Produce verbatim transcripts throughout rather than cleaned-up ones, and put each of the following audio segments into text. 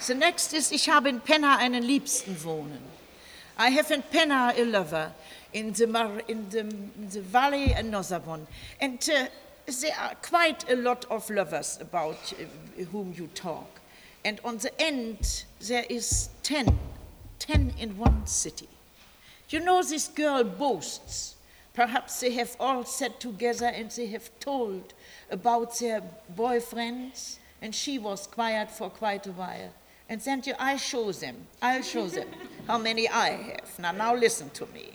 The next is, ich habe in Penna einen Liebsten wohnen. I have in Penna a lover in the, mar- in the, in the valley another one. And uh, there are quite a lot of lovers about uh, whom you talk. And on the end, there is ten, ten in one city. You know, this girl boasts. Perhaps they have all sat together and they have told about their boyfriends, and she was quiet for quite a while. And then you, I show them, I'll show them how many I have. Now, now listen to me.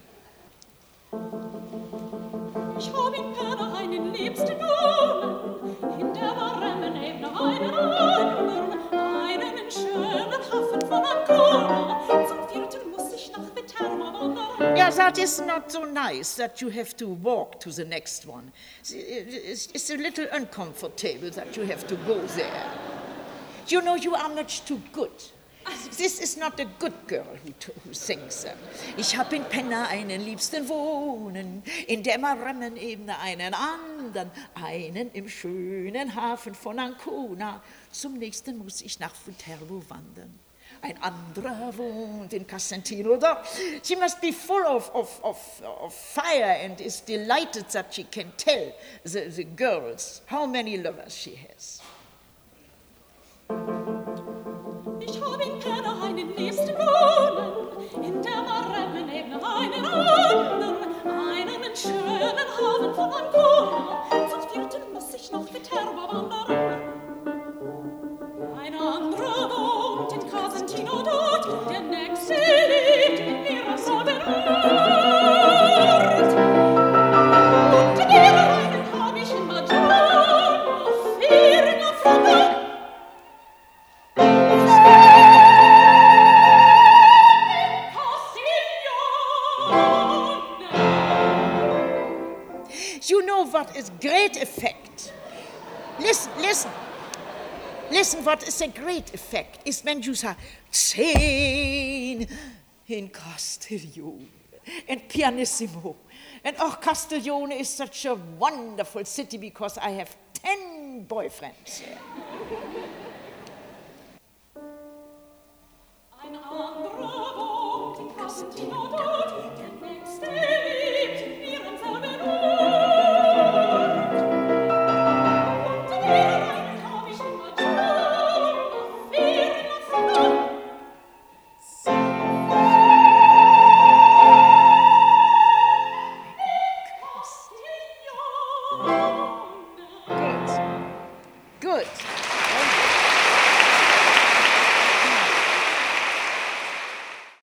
Ich hab in Penna einen Liebsten wohnen, in der warmen Ebene einen anderen, einen in schönen Hafen von Ancona. Zum vierten muss ich nach Viterbo wandern. Yeah, that is not so nice that you have to walk to the next one. It's, it's a little uncomfortable that you have to go there. You know, you are much too good. This is not a good girl who, t- who sings them. Ich hab in Penna einen Liebsten wohnen, in der warmen Ebene einen anderen, einen im schönen Hafen von Ancona. Zum nächsten muss ich nach Viterbo wandern. Ein anderer wohnt in Casentino. She must be full of, of, of, of fire and is delighted that she can tell the, the girls how many lovers she has. Ich hab in Penna einen Liebsten wohnen, in der warmen Ebene einen anderen, einen in schönen Hafen von Ancona. Zum vierten muss ich nach Viterbo wandern. Ein anderer wohnt in Casentino dort, der nächste lebt in ihrem selben Ort. Und ihre einen hab ich in Madonna, vier in Afrika. You know what is great effect? Listen, listen. Listen, what is a great effect is when you say, ten in Castiglione and pianissimo. And oh, Castiglione is such a wonderful city because I have ten boyfriends there.